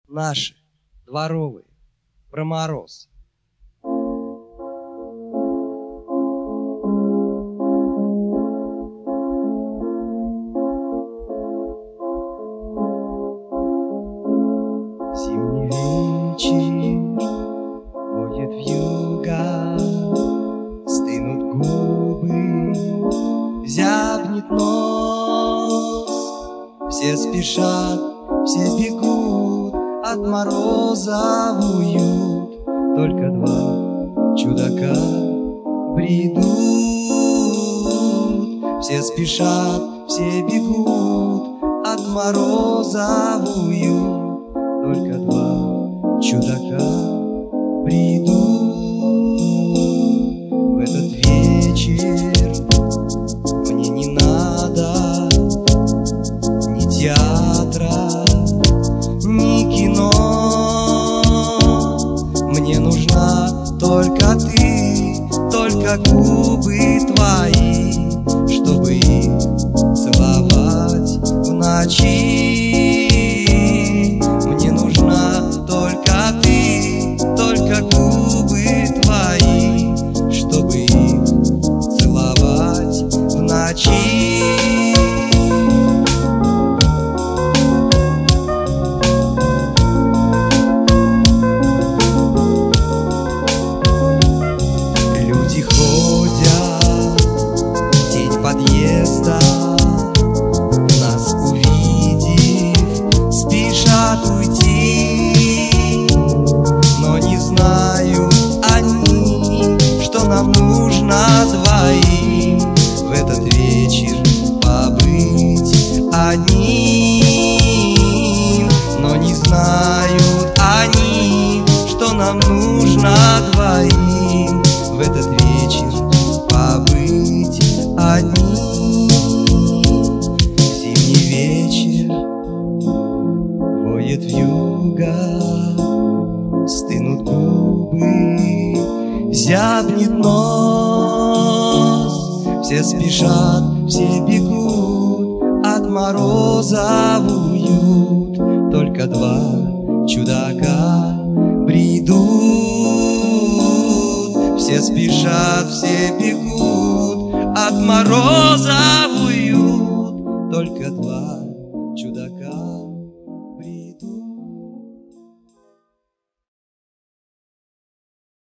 наши, дворовые, про мороз. Зимний вечер воет вьюга, стынут губы, зябнет нос. Все спешат, все бегут от мороза в уют. Только два чудака бредут. Все спешат, все бегут от мороза в уют. Только два чудака бредут. В этот вечер мне не надо ни театра, ни кино. Мне нужна только ты, только губы твои, чтобы их целовать в ночи. Мне нужна только ты, только губы твои, чтобы их целовать в ночи. Люди ходят в тень подъезда, нас увидев, спешат уйти. Но не знают они, что нам нужно двоим в этот вечер побыть одним. Но не знают они, что нам нужно двоим в этот вечер побыть одним. Зимний вечер воет вьюга, стынут губы, зябнет нос. Все спешат, все бегут от мороза в уют. Только два чудака бредут. Все спешат, все бегут от мороза